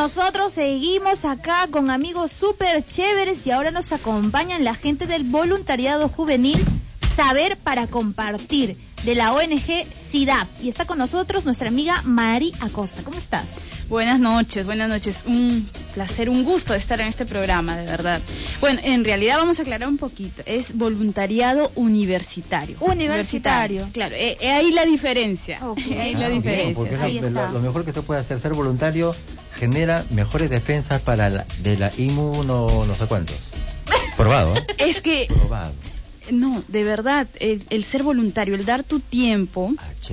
nosotros seguimos acá con amigos súper chéveres y ahora nos acompañan la gente del voluntariado juvenil Saber para Compartir de la ONG SIDAP. Y está con nosotros nuestra amiga Mari Acosta. ¿Cómo estás? Buenas noches. Un placer, un gusto estar en este programa, de verdad. Bueno, en realidad vamos a aclarar un poquito. Es voluntariado universitario. Universitario. Claro, ahí la diferencia. Okay. Ahí la diferencia. Porque ahí está. lo mejor que usted puede hacer, ser voluntario, genera mejores defensas para de la no sé cuántos. Probado, ¿eh? Es que... Probado. No, de verdad, el ser voluntario, el dar tu tiempo,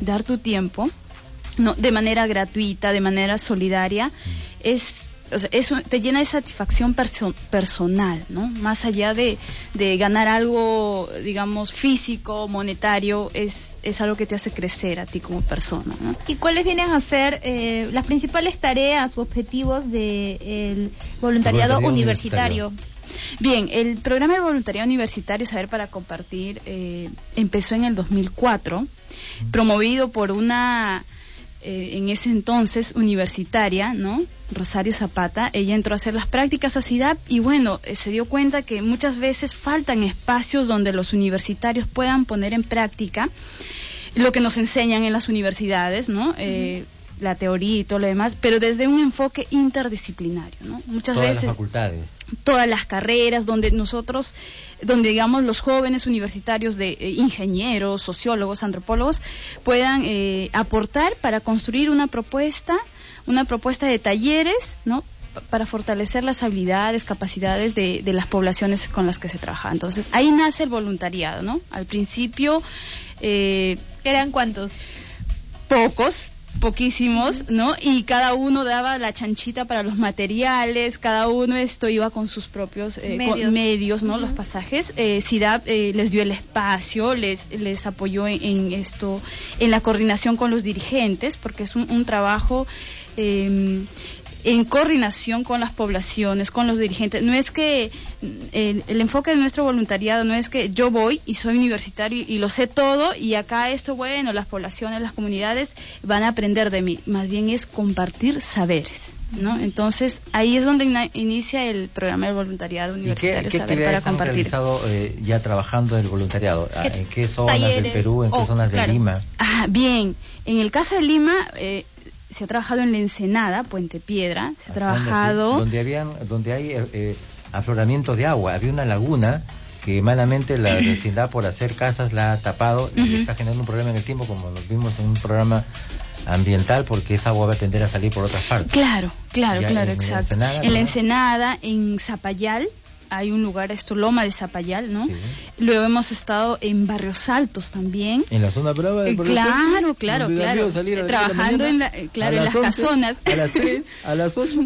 no, de manera gratuita, de manera solidaria, te llena de satisfacción personal, ¿no? Más allá de ganar algo, digamos, físico, monetario, es algo que te hace crecer a ti como persona, ¿no? ¿Y cuáles vienen a ser las principales tareas u objetivos del voluntariado universitario? Bien, el programa de voluntariado universitario Saber para Compartir empezó en el 2004, promovido por una, en ese entonces, universitaria, ¿no? Rosario Zapata. Ella entró a hacer las prácticas a SIDAP y bueno, se dio cuenta que muchas veces faltan espacios donde los universitarios puedan poner en práctica lo que nos enseñan en las universidades, ¿no? La teoría y todo lo demás, pero desde un enfoque interdisciplinario, ¿no? Muchas todas veces las facultades, todas las carreras, donde digamos los jóvenes universitarios de ingenieros, sociólogos, antropólogos puedan aportar para construir una propuesta de talleres, ¿no? Para fortalecer las habilidades, capacidades de las poblaciones con las que se trabaja. Entonces, ahí nace el voluntariado, ¿no? Al principio ¿eran cuántos? Poquísimos, ¿no? Y cada uno daba la chanchita para los materiales, cada uno iba con sus propios medios, ¿no? Los pasajes. SIDAP les dio el espacio, les apoyó en esto, en la coordinación con los dirigentes, porque es un trabajo en coordinación con las poblaciones, con los dirigentes. No es que el enfoque de nuestro voluntariado no es que yo voy y soy universitario y lo sé todo y acá las poblaciones, las comunidades van a aprender de mí. Más bien es compartir saberes, ¿no? Entonces ahí es donde inicia el programa de voluntariado universitario. ¿Qué Saber para actividades han Compartir. realizado ya trabajando en el voluntariado? ¿En qué zonas talleres? del Perú? ¿En qué zonas de Lima? Bien, en el caso de Lima se ha trabajado en La Ensenada, Puente Piedra, se ha trabajado... Donde hay afloramiento de agua. Había una laguna que malamente la vecindad por hacer casas la ha tapado y está generando un problema en el tiempo, como nos vimos en un programa ambiental, porque esa agua va a tender a salir por otras partes. Claro, exacto. En La Ensenada, en Zapayal, hay un lugar, Loma de Zapayal, ¿no? Sí. Luego hemos estado en Barrios Altos también. En la zona brava del Claro. Trabajando en las casonas. A las 3, a las 8.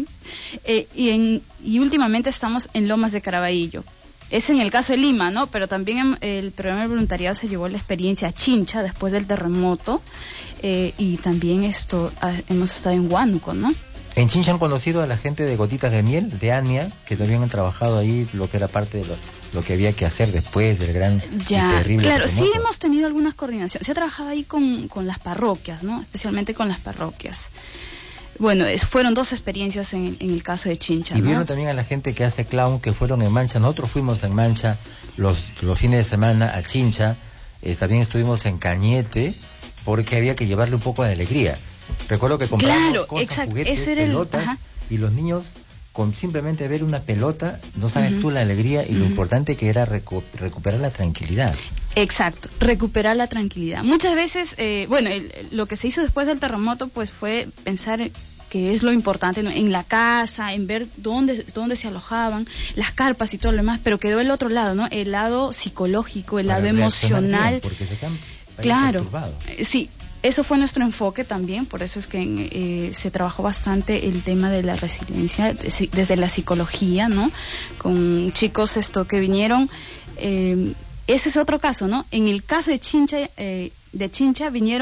Y últimamente estamos en Lomas de Caraballo. Es en el caso de Lima, ¿no? Pero también el programa de voluntariado se llevó la experiencia a Chincha después del terremoto. Y también hemos estado en Huánuco, ¿no? En Chincha han conocido a la gente de Gotitas de Miel, de ANIA, que también han trabajado ahí lo que era parte de lo que había que hacer después del gran y terrible claro, terremoto. Sí hemos tenido algunas coordinaciones. Se ha trabajado ahí con las parroquias, ¿no? Especialmente con las parroquias. Bueno, fueron 2 experiencias en el caso de Chincha, Y ¿no? vieron también a la gente que hace clown, que fueron en Mancha. Nosotros fuimos en Mancha los fines de semana a Chincha. También estuvimos en Cañete, porque había que llevarle un poco de alegría. Recuerdo que compramos cosas, juguetes, pelotas, y los niños, con simplemente ver una pelota, no sabes tú la alegría y lo importante que era recuperar la tranquilidad. Exacto, recuperar la tranquilidad. Muchas veces, lo que se hizo después del terremoto, pues fue pensar que es lo importante, ¿no? En la casa, en ver dónde se alojaban, las carpas y todo lo demás, pero quedó el otro lado, ¿no? El lado psicológico, el lado emocional. Bien, porque se quedan perturbados. Sí. Eso fue nuestro enfoque también, por eso es que se trabajó bastante el tema de la resiliencia desde la psicología, ¿no? Con chicos que vinieron, ese es otro caso, ¿no? En el caso de Chincha vinieron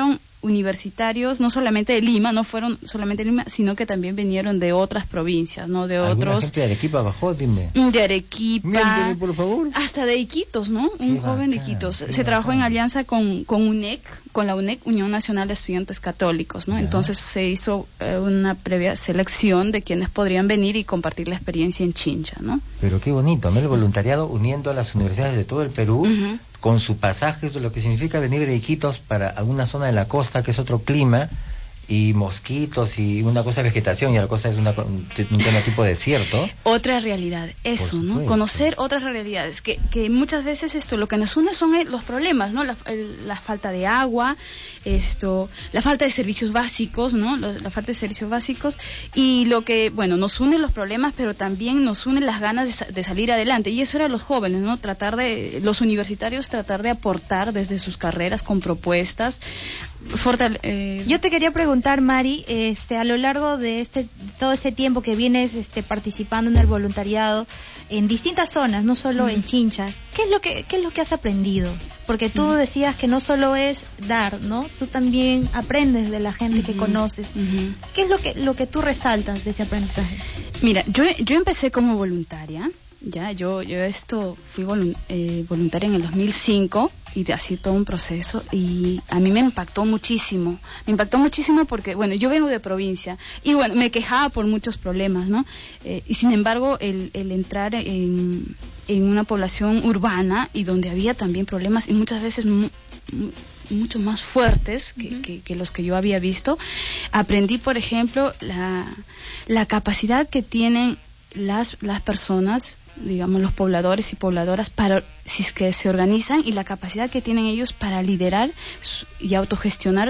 universitarios, no solamente de Lima, no fueron solamente de Lima, sino que también vinieron de otras provincias, ¿no? De otros. Gente de Arequipa bajó, dime. De Arequipa. Miénteme, por favor. Hasta de Iquitos, ¿no? Un joven de Iquitos. Se trabajó en alianza con UNEC, con la UNEC, Unión Nacional de Estudiantes Católicos, ¿no? Ya. Entonces se hizo una previa selección de quienes podrían venir y compartir la experiencia en Chincha, ¿no? Pero qué bonito, ¿no? El voluntariado uniendo a las universidades de todo el Perú, con su pasaje, lo que significa venir de Iquitos para alguna zona de la costa, que es otro clima, y mosquitos y una cosa de vegetación, y la cosa es un tema tipo desierto. Otra realidad, eso, ¿no? Conocer otras realidades, que muchas veces lo que nos une son los problemas, ¿no? La falta de agua, la falta de servicios básicos, ¿no? La falta de servicios básicos, y lo que, bueno, nos une los problemas, pero también nos unen las ganas de salir adelante, y eso era los jóvenes, ¿no? Los universitarios tratar de aportar desde sus carreras con propuestas. Yo te quería preguntar, Mari, a lo largo de todo este tiempo que vienes participando en el voluntariado en distintas zonas, no solo en Chincha, ¿qué es lo que has aprendido? Porque tú decías que no solo es dar, ¿no? Tú también aprendes de la gente que conoces. ¿Qué es lo que tú resaltas de ese aprendizaje? Mira, yo empecé como voluntaria. Yo fui voluntaria en el 2005 y así todo un proceso, y a mí me impactó muchísimo porque, bueno, yo vengo de provincia y, bueno, me quejaba por muchos problemas, ¿no? Y sin embargo, el entrar en una población urbana y donde había también problemas y muchas veces mucho más fuertes que los que yo había visto, aprendí, por ejemplo, la capacidad que tienen las personas, digamos, los pobladores y pobladoras, si es que se organizan, y la capacidad que tienen ellos para liderar y autogestionar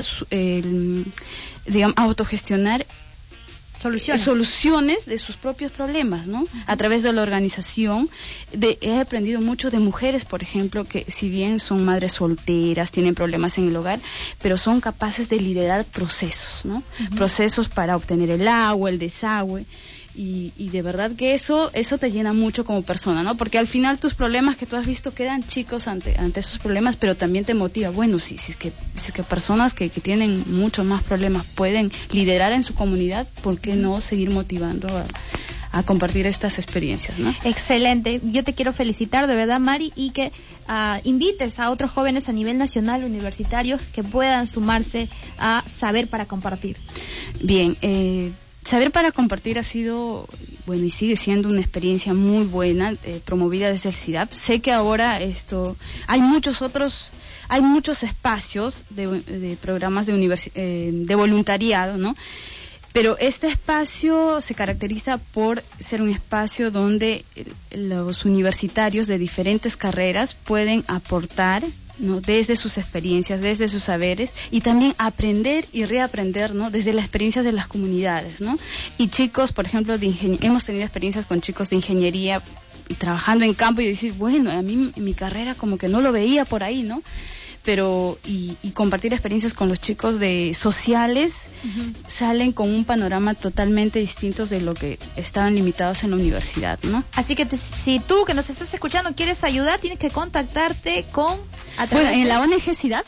soluciones de sus propios problemas, ¿no? A través de la organización. He aprendido mucho de mujeres, por ejemplo, que si bien son madres solteras, tienen problemas en el hogar, pero son capaces de liderar procesos, ¿no? Procesos para obtener el agua, el desagüe. Y de verdad que eso te llena mucho como persona, ¿no? Porque al final tus problemas que tú has visto quedan chicos ante esos problemas, pero también te motiva. Bueno, si es que personas que tienen muchos más problemas pueden liderar en su comunidad, ¿por qué no seguir motivando a compartir estas experiencias, ¿no? Excelente. Yo te quiero felicitar, de verdad, Mari, y que invites a otros jóvenes a nivel nacional, universitarios, que puedan sumarse a Saber para Compartir. Bien, Saber para Compartir ha sido, bueno, y sigue siendo una experiencia muy buena, promovida desde el SIDAP. Sé que ahora hay muchos espacios de programas de voluntariado, ¿no? Pero este espacio se caracteriza por ser un espacio donde los universitarios de diferentes carreras pueden aportar, ¿no? Desde sus experiencias, desde sus saberes, y también aprender y reaprender, ¿no? Desde las experiencias de las comunidades, ¿no? Y chicos, por ejemplo, hemos tenido experiencias con chicos de ingeniería y trabajando en campo, y decir, bueno, a mí en mi carrera como que no lo veía por ahí, ¿no? Pero y compartir experiencias con los chicos de sociales, salen con un panorama totalmente distinto de lo que estaban limitados en la universidad, ¿no? Así que si tú que nos estás escuchando quieres ayudar, tienes que contactarte con... Bueno, en la ONG SIDAP,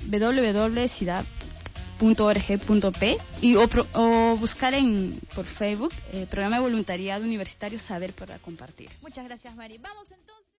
www.sidap.org.p, o buscar por Facebook Programa de Voluntariado Universitario Saber para Compartir. Muchas gracias, Mari. Vamos entonces.